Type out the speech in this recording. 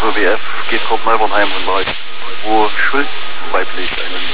WWF geht Frau Malbornheim und Bereich, wo Schulz weiblich einen